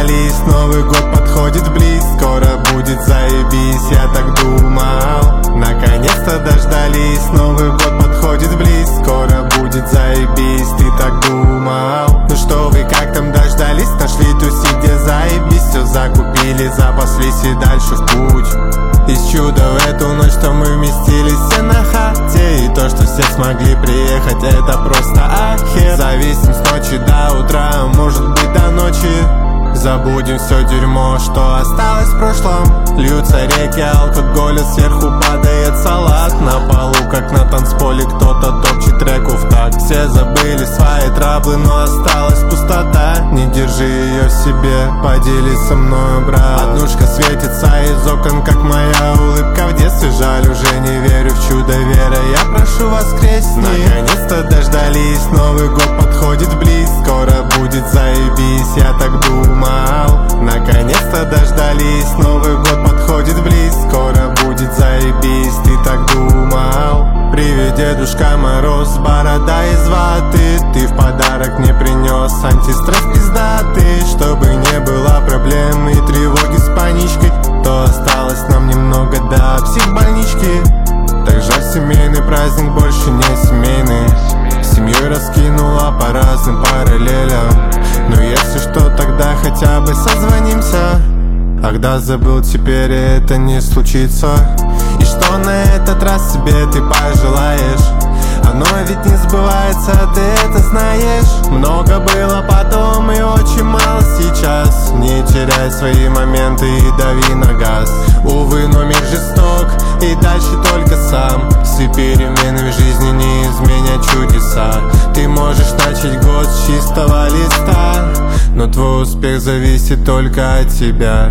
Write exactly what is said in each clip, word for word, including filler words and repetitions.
дождались, Новый год подходит близ. Скоро будет заебись, я так думал. Наконец-то дождались, Новый год подходит близ. Скоро будет заебись, ты так думал. Ну что вы, как там дождались? Нашли тусить, где заебись. Все закупили, запаслись и дальше в путь. Из чуда в эту ночь, что мы вместились все на хате. И то, что все смогли приехать, это просто ахер. Зависим с ночи до утра, может быть до ночи. Забудем все дерьмо, что осталось в прошлом. Льются реки алкоголя, сверху падает салат. На полу, как на танцполе, кто-то топчет треку в такт. Все забыли свои траблы, но осталась пустота. Не держи ее в себе, поделись со мною, брат. Однушка светится из окон, как моя улыбка в детстве. Жаль, уже не верю в чудо веры, я прошу воскресни. Наконец-то дождались, Новый год подходит близ. Скоро будет заебись, я так думал. Наконец-то дождались, Новый год подходит близ. Скоро будет заебись, ты так думал. Привет, Дедушка Мороз, борода из ваты. Ты в подарок мне принес антистресс пиздатый. Чтобы не было проблем и тревоги с паничкой, то осталось нам немного до психбольнички. Так жаль, семейный праздник больше не семейный. Семью раскинула по разным параллелям. Но если что, тогда хотя бы созвонимся. А когда забыл, теперь это не случится. И что на этот раз себе ты пожелаешь? Оно ведь не сбывается, ты это знаешь. Много было потом и очень мало сейчас. Не теряй свои моменты и дави на газ. Увы, но мир жесток, и дальше только сам. Все перемены в жизни не изменят чудеса. Ты можешь начать год с чистого листа, но твой успех зависит только от тебя.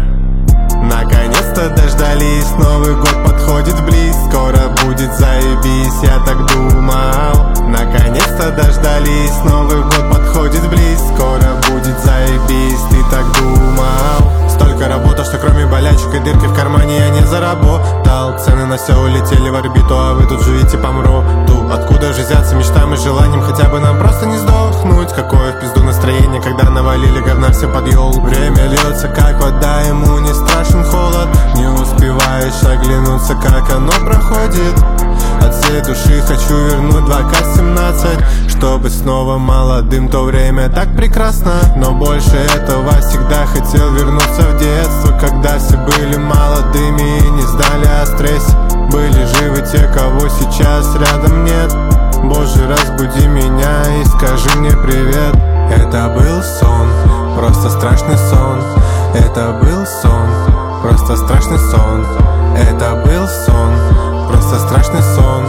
Наконец-то дождались, Новый год подходит близ. Скоро будет заебись, я так думал. Наконец-то дождались, Новый год подходит близ. Скоро будет заебись, ты так думал. Столько работы, что кроме болячек и дырки в кармане я не заработал. Цены на все улетели в орбиту, а вы тут живите по мроту. Откуда же взяться мечтам и желанием хотя бы нам просто не сдохнуть? Какое в пизду настроение, когда навалили говна все под елку. Время льется как вода, ему не страшен холод. Не успеваешь оглянуться, как оно проходит. От всей души хочу вернуть два ка семнадцать, чтобы снова молодым, то время так прекрасно. Но больше этого всегда хотел вернуться в детство, когда все были молодыми и не знали о стрессе. Были живы те, кого сейчас рядом нет. Боже, разбуди меня и скажи мне привет. Это был сон, просто страшный сон. Это был сон, просто страшный сон. Это был сон, просто страшный сон.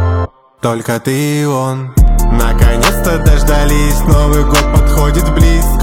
Только ты и он. Наконец-то дождались, Новый год подходит близ.